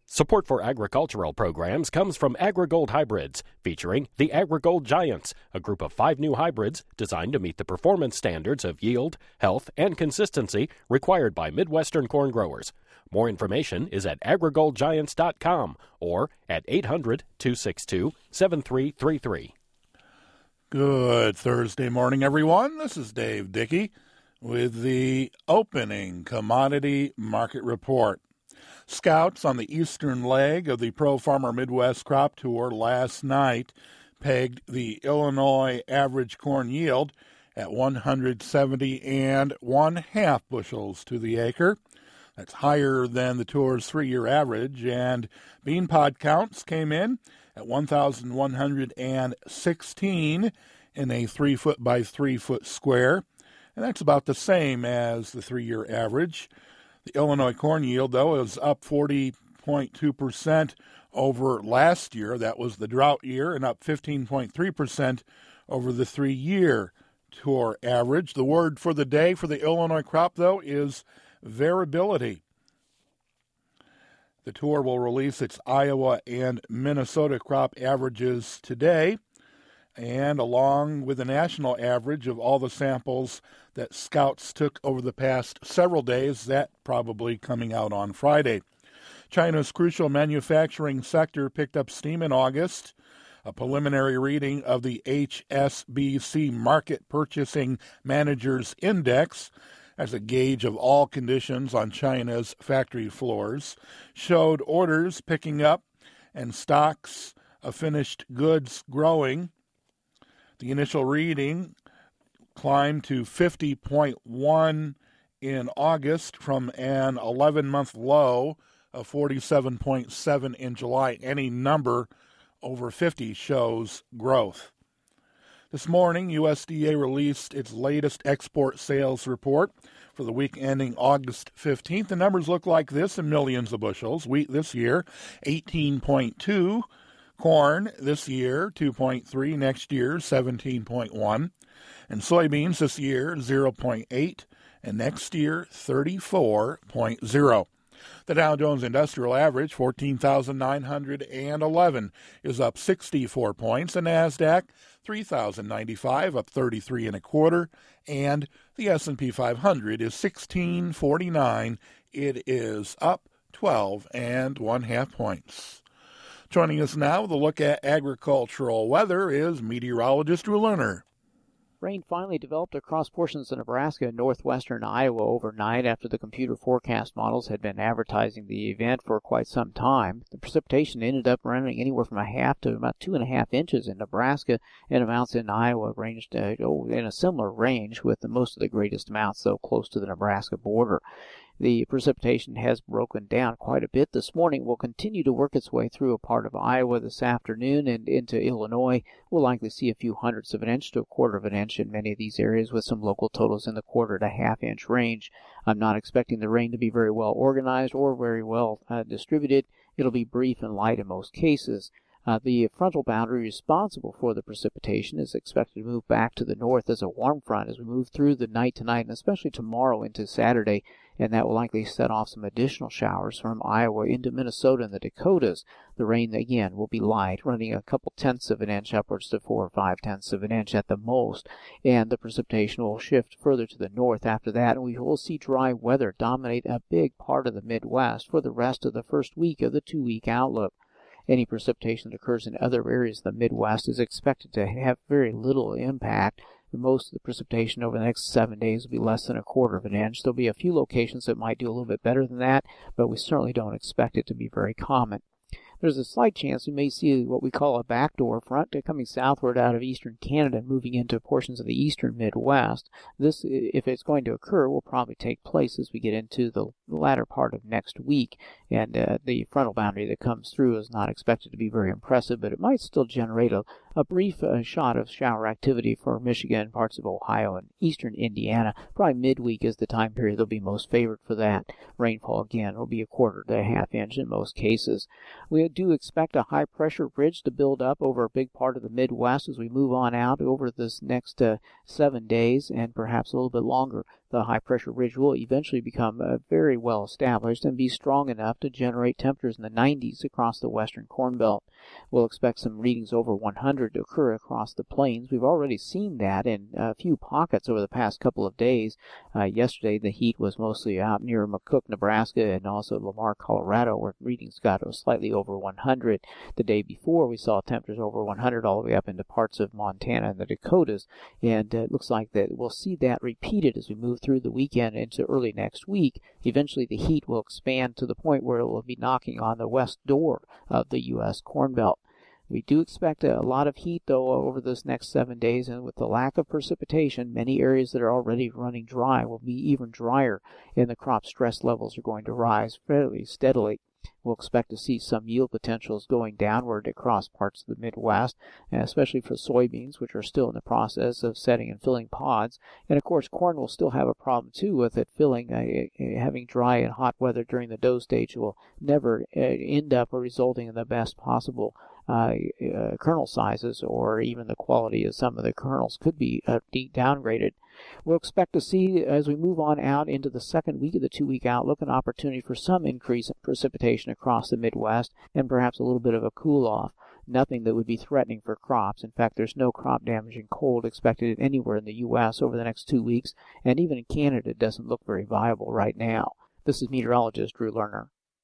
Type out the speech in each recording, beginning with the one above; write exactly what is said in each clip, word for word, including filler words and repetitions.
Support for agricultural programs comes from AgriGold Hybrids, featuring the AgriGold Giants, a group of five new hybrids designed to meet the performance standards of yield, health, and consistency required by Midwestern corn growers. More information is at agri gold giants dot com or at eight hundred, two six two, seven three three three. Good Thursday morning, everyone. This is Dave Dickey with the opening commodity market report. Scouts on the eastern leg of the Pro Farmer Midwest Crop Tour last night pegged the Illinois average corn yield at one hundred seventy and one half bushels to the acre. That's higher than the tour's three-year average, and bean pod counts came in at one thousand one hundred sixteen in a three-foot by three-foot square, and that's about the same as the three-year average. The Illinois corn yield, though, is up forty point two percent over last year. That was the drought year, and up fifteen point three percent over the three-year tour average. The word for the day for the Illinois crop, though, is variability. The tour will release its Iowa and Minnesota crop averages today, and along with the national average of all the samples that scouts took over the past several days, that probably coming out on Friday. China's crucial manufacturing sector picked up steam in August. A preliminary reading of the H S B C Market Purchasing Managers Index, as a gauge of all conditions on China's factory floors, showed orders picking up and stocks of finished goods growing. The initial reading climbed to fifty point one in August from an eleven-month low of forty-seven point seven in July. Any number over fifty shows growth. This morning, U S D A released its latest export sales report for the week ending August fifteenth. The numbers look like this in millions of bushels. Wheat this year, eighteen point two. Corn this year, two point three. Next year, seventeen point one. And soybeans this year, zero point eight. And next year, thirty-four point zero. The Dow Jones Industrial Average, fourteen thousand nine hundred eleven, is up sixty-four points. The NASDAQ, three thousand ninety-five, up thirty-three and a quarter. And the S and P five hundred is sixteen forty-nine. It is up twelve and one half points. Joining us now with a look at agricultural weather is meteorologist Drew Lerner. Rain finally developed across portions of Nebraska and northwestern Iowa overnight after the computer forecast models had been advertising the event for quite some time. The precipitation ended up running anywhere from a half to about two and a half inches in Nebraska, and amounts in Iowa ranged uh, in a similar range, with the most of the greatest amounts, though, close to the Nebraska border. The precipitation has broken down quite a bit this morning. Will continue to work its way through a part of Iowa this afternoon and into Illinois. We'll likely see a few hundredths of an inch to a quarter of an inch in many of these areas, with some local totals in the quarter to half inch range. I'm not expecting the rain to be very well organized or very well uh, distributed. It'll be brief and light in most cases. Uh, the frontal boundary responsible for the precipitation is expected to move back to the north as a warm front as we move through the night tonight, and especially tomorrow into Saturday, and that will likely set off some additional showers from Iowa into Minnesota and the Dakotas. The rain, again, will be light, running a couple tenths of an inch upwards to four or five tenths of an inch at the most, and the precipitation will shift further to the north after that, and we will see dry weather dominate a big part of the Midwest for the rest of the first week of the two-week outlook. Any precipitation that occurs in other areas of the Midwest is expected to have very little impact. Most of the precipitation over the next seven days will be less than a quarter of an inch. There'll be a few locations that might do a little bit better than that, but we certainly don't expect it to be very common. There's a slight chance we may see what we call a backdoor front coming southward out of eastern Canada and moving into portions of the eastern Midwest. This, if it's going to occur, will probably take place as we get into the latter part of next week. And uh, the frontal boundary that comes through is not expected to be very impressive, but it might still generate a, a brief uh, shot of shower activity for Michigan, parts of Ohio, and eastern Indiana. Probably midweek is the time period that'll be most favored for that. Rainfall, again, will be a quarter to a half inch in most cases. We do expect a high-pressure ridge to build up over a big part of the Midwest as we move on out over this next uh, seven days and perhaps a little bit longer. The high-pressure ridge will eventually become uh, very well established and be strong enough to generate temperatures in the nineties across the western Corn Belt. We'll expect some readings over one hundred to occur across the plains. We've already seen that in a few pockets over the past couple of days. Uh, yesterday, the heat was mostly out near McCook, Nebraska, and also Lamar, Colorado, where readings got slightly over one hundred. The day before, we saw temperatures over one hundred all the way up into parts of Montana and the Dakotas, and uh, it looks like that we'll see that repeated as we move through the weekend into early next week. Eventually, the heat will expand to the point where it will be knocking on the west door of the U S Corn Belt. We do expect a lot of heat, though, over this next seven days, and with the lack of precipitation, many areas that are already running dry will be even drier, and the crop stress levels are going to rise fairly steadily. We'll expect to see some yield potentials going downward across parts of the Midwest, especially for soybeans, which are still in the process of setting and filling pods. And, of course, corn will still have a problem, too, with it filling. Uh, having dry and hot weather during the dough stage will never uh, end up resulting in the best possible Uh, uh, kernel sizes, or even the quality of some of the kernels could be uh, downgraded. We'll expect to see, as we move on out into the second week of the two-week outlook, an opportunity for some increase in precipitation across the Midwest and perhaps a little bit of a cool-off. Nothing that would be threatening for crops. In fact, there's no crop-damaging cold expected anywhere in the U S over the next two weeks, and even in Canada it doesn't look very viable right now. This is meteorologist Drew Lerner.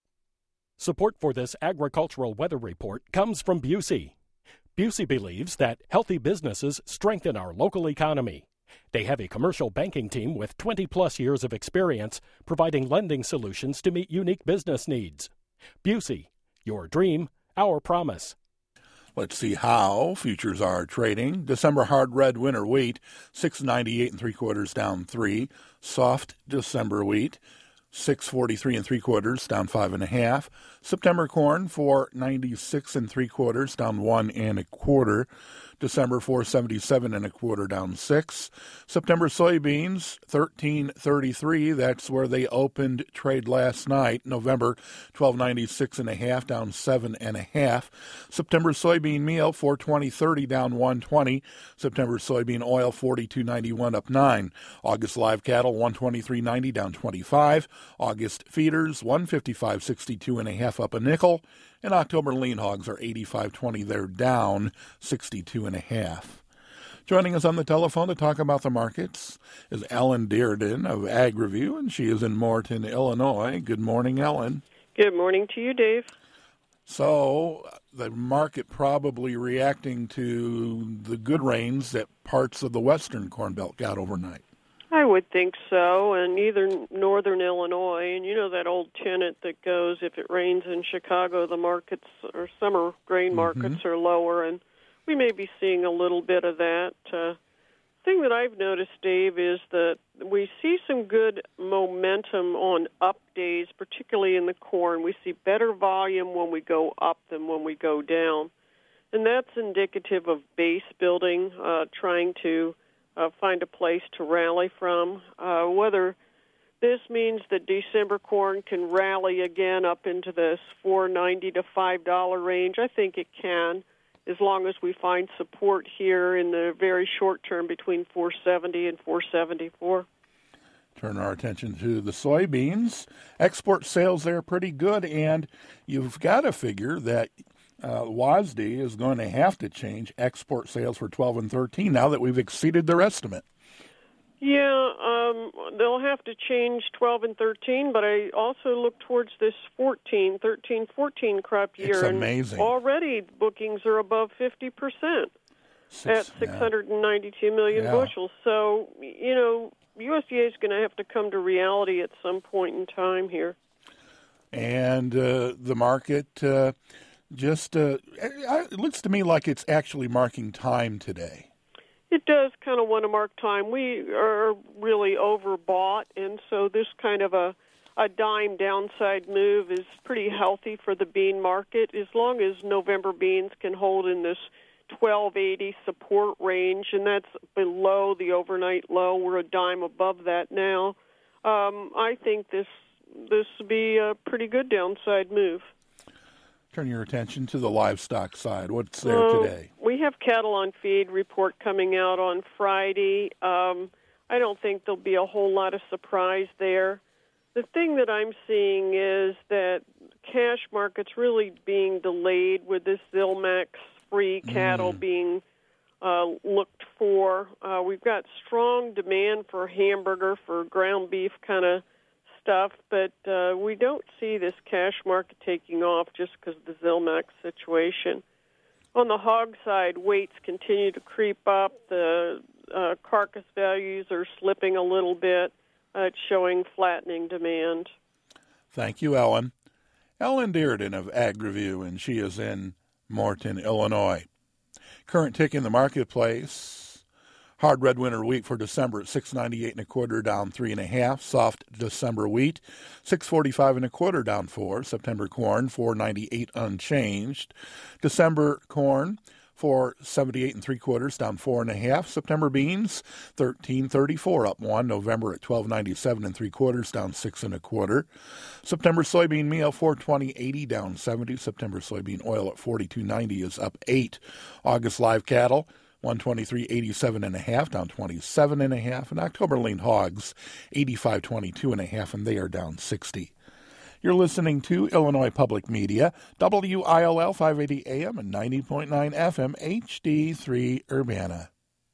Support for this agricultural weather report comes from Busey. Busey believes that healthy businesses strengthen our local economy. They have a commercial banking team with twenty-plus years of experience providing lending solutions to meet unique business needs. Busey, your dream, our promise. Let's see how futures are trading. December hard red winter wheat, six ninety-eight and three quarters, down three. Soft December wheat, six forty-three and three quarters, down five and a half. September corn, four ninety-six and three quarters, down one and a quarter. December four seventy-seven and a quarter, down six. September soybeans, thirteen thirty-three. That's where they opened trade last night. November twelve ninety-six and a half, down seven and a half. September soybean meal, four twenty thirty, down one twenty. September soybean oil, forty-two ninety-one, up nine. August live cattle, one twenty-three ninety, down twenty-five. August feeders, one fifty-five sixty-two and a half, up a nickel. And October lean hogs are eighty-five twenty. They're down sixty-two and a half. Joining us on the telephone to talk about the markets is Ellen Dearden of AgriView, and she is in Morton, Illinois. Good morning, Ellen. Good morning to you, Dave. So the market probably reacting to the good rains that parts of the western Corn Belt got overnight. I would think so, and either northern Illinois, and you know that old tenet that goes, if it rains in Chicago, the markets or summer grain markets mm-hmm. are lower, and we may be seeing a little bit of that. Uh, thing that I've noticed, Dave, is that we see some good momentum on up days, particularly in the corn. We see better volume when we go up than when we go down, and that's indicative of base building, uh, trying to Uh, find a place to rally from. Uh, whether this means that December corn can rally again up into this four ninety to five dollar range, I think it can, as long as we find support here in the very short term between four seventy and four seventy-four. Turn our attention to the soybeans. Export sales there are pretty good, and you've got to figure that Uh, W A S D is going to have to change export sales for twelve and thirteen now that we've exceeded their estimate. Yeah, um, they'll have to change twelve and thirteen, but I also look towards this fourteen, thirteen, fourteen crop year. It's amazing. And already bookings are above fifty percent Six, at six hundred ninety-two yeah. million yeah. bushels. So, you know, U S D A is going to have to come to reality at some point in time here. And uh, the market... Uh, Just, uh, it looks to me like it's actually marking time today. It does kind of want to mark time. We are really overbought, and so this kind of a, a dime downside move is pretty healthy for the bean market. As long as November beans can hold in this twelve eighty support range, and that's below the overnight low. We're a dime above that now. Um, I think this this would be a pretty good downside move. Turn your attention to the livestock side. What's there uh, today? We have cattle on feed report coming out on Friday. Um, I don't think there'll be a whole lot of surprise there. The thing that I'm seeing is that cash markets really being delayed with this Zilmax-free cattle mm. being uh, looked for. Uh, we've got strong demand for hamburger, for ground beef kind of stuff, but uh, we don't see this cash market taking off just because of the Zilmax situation. On the hog side, weights continue to creep up. The uh, carcass values are slipping a little bit. Uh, it's showing flattening demand. Thank you, Ellen. Ellen Dearden of AgriView, and she is in Morton, Illinois. Current tick in the marketplace. Hard red winter wheat for December at six ninety-eight and a quarter, down three and a half. Soft December wheat, six forty-five and a quarter, down four. September corn, four ninety-eight unchanged. December corn, four seventy-eight and three quarters, down four and a half. September beans, thirteen thirty-four, up one. November at twelve ninety-seven and three quarters, down six and a quarter. September soybean meal, four twenty eighty, down seventy. September soybean oil at forty-two ninety is up eight. August live cattle, one twenty-three eighty-seven and a half, down twenty-seven and a half. And October lean hogs, eighty-five twenty-two and a half, and they are down sixty. You're listening to Illinois Public Media, W I L L five eighty A M and ninety point nine F M, H D three Urbana.